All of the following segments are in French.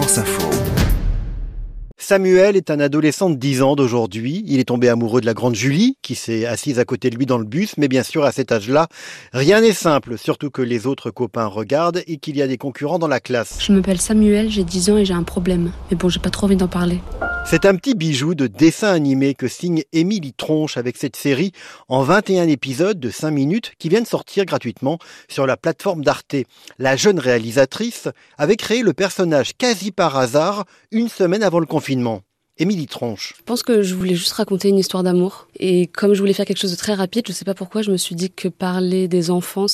France Info. Samuel est un adolescent de 10 ans d'aujourd'hui. Il est tombé amoureux de la grande Julie, qui s'est assise à côté de lui dans le bus. Mais bien sûr, à cet âge-là, rien n'est simple, surtout que les autres copains regardent et qu'il y a des concurrents dans la classe. Je m'appelle Samuel, j'ai 10 ans et j'ai un problème. Mais bon, j'ai pas trop envie d'en parler. C'est un petit bijou de dessin animé que signe Émilie Tronche avec cette série en 21 épisodes de 5 minutes qui vient de sortir gratuitement sur la plateforme d'Arte. La jeune réalisatrice avait créé le personnage quasi par hasard une semaine avant le confinement. Émilie Tronche. Je pense que je voulais juste raconter une histoire d'amour. Et comme je voulais faire quelque chose de très rapide, je sais pas pourquoi, je me suis dit que parler des enfants,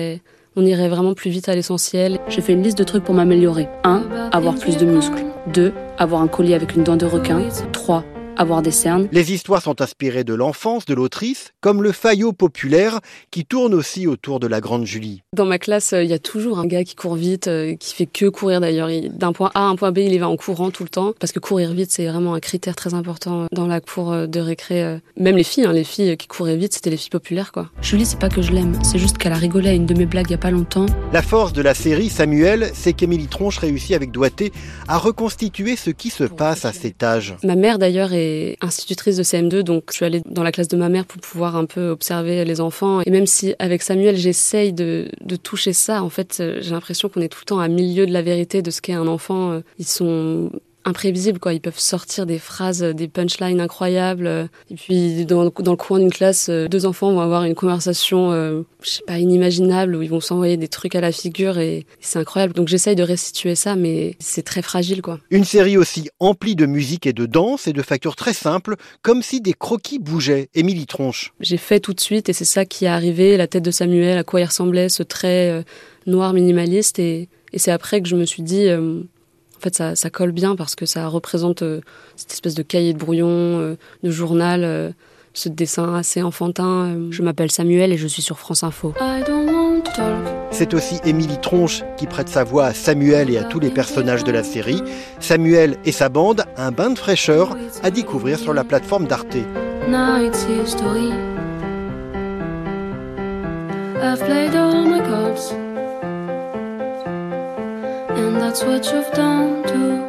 on irait vraiment plus vite à l'essentiel. J'ai fait une liste de trucs pour m'améliorer. 1. Avoir plus de muscles. 2. Avoir un collier avec une dent de requin. 3. Avoir des cernes. Les histoires sont inspirées de l'enfance de l'autrice, comme le faillot populaire qui tourne aussi autour de la grande Julie. Dans ma classe, il y a toujours un gars qui court vite, qui fait que courir d'ailleurs. D'un point A à un point B, il y va en courant tout le temps. Parce que courir vite, c'est vraiment un critère très important dans la cour de récré. Même les filles qui couraient vite, c'était les filles populaires, quoi. Julie, c'est pas que je l'aime, c'est juste qu'elle a rigolé à une de mes blagues il y a pas longtemps. La force de la série Samuel, c'est qu'Émilie Tronche réussit avec doigté à reconstituer ce qui se passe à cet âge. Ma mère d'ailleurs est institutrice de CM2, donc je suis allée dans la classe de ma mère pour pouvoir un peu observer les enfants. Et même si avec Samuel, j'essaye de toucher ça, en fait, j'ai l'impression qu'on est tout le temps à milieu de la vérité de ce qu'est un enfant. Ils sont imprévisibles, quoi. Ils peuvent sortir des phrases, des punchlines incroyables. Et puis, dans le coin d'une classe, 2 enfants vont avoir une conversation, inimaginable, où ils vont s'envoyer des trucs à la figure et c'est incroyable. Donc, j'essaye de restituer ça, mais c'est très fragile, quoi. Une série aussi emplie de musique et de danse et de factures très simples, comme si des croquis bougeaient. Émilie Tronche. J'ai fait tout de suite et c'est ça qui est arrivé, la tête de Samuel, à quoi il ressemblait, ce trait noir minimaliste. Et c'est après que je me suis dit... En fait, ça colle bien parce que ça représente cette espèce de cahier de brouillon, de journal, ce dessin assez enfantin. Je m'appelle Samuel et je suis sur France Info. C'est aussi Émilie Tronche qui prête sa voix à Samuel et à tous les personnages de la série. Samuel et sa bande, un bain de fraîcheur à découvrir sur la plateforme d'Arte. I've played all my cards. And that's what you've done too.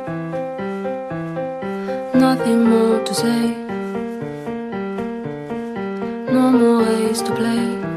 Nothing more to say. No more ways to play.